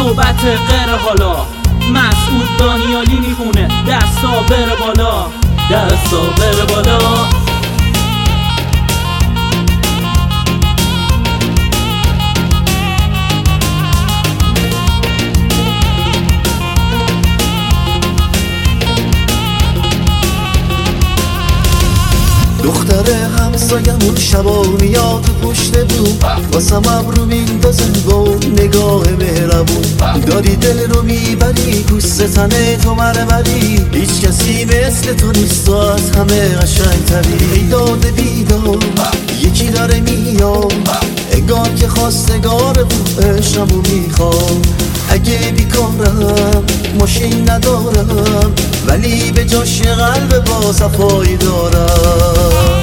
نوبت غیر حالا مسعود دانیالی میخونه دستا بره بالا، دستا بره بالا. دختر همسایمون شبا میاد پشت بوم واسم ابرو میندازه با نگاه مهربون. داری دل رو میبری پوست تنه تو مرمری، هیچ کسی مثل تو نیست و از همه قشنگتری. ای داد بیدار یکی داره میاد انگار که خواستگار بود عشقمو میخواد. اگه بیکارم ماشین ندارم ولی به جاش قلب با صفایی دارم.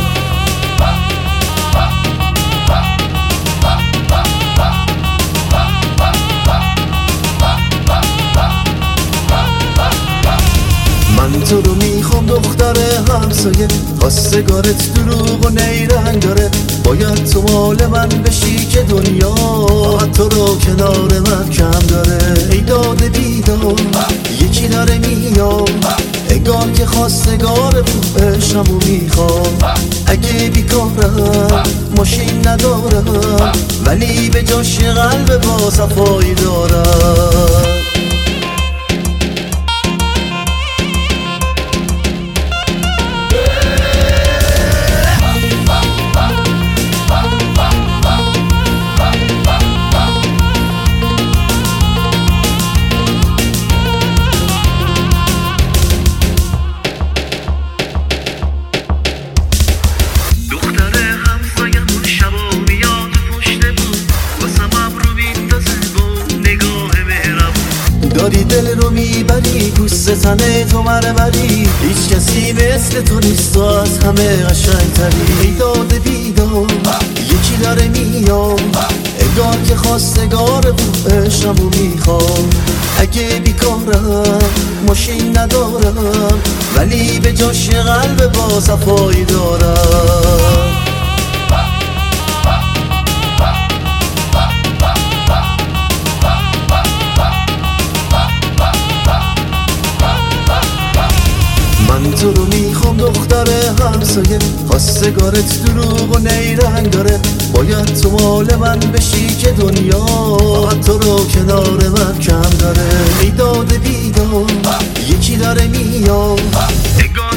من تو رو میخوام دختر همسایه، خواستگارت دروغ و نیرنگ داره. باید تو مال من بشی که دنیا تو رو کنار من کم داره. ای داد بیدار یکی داره میاد انگار که خواستگار بود عشقمو میخواد. اگه بیکارم ماشین ندارم ولی به جاش قلب با صفایی دارم. داری دل رو میبری پوست تنه تو مرمری، هیچ کسی مثل تو نیست و از همه قشنگتری. ای داد بیدار یکی داره میاد انگار که خواستگار بود عشقمو میخواد. اگه بیکارم ماشین ندارم ولی به جاش قلب با صفایی دارم. من تو رو میخوام دختر همسایه، خواستگارت دروغ و نیرنگ داره. باید تو مال من بشی که دنیا تو رو کنار من کم داره. ای داد بیدار یکی داره میاد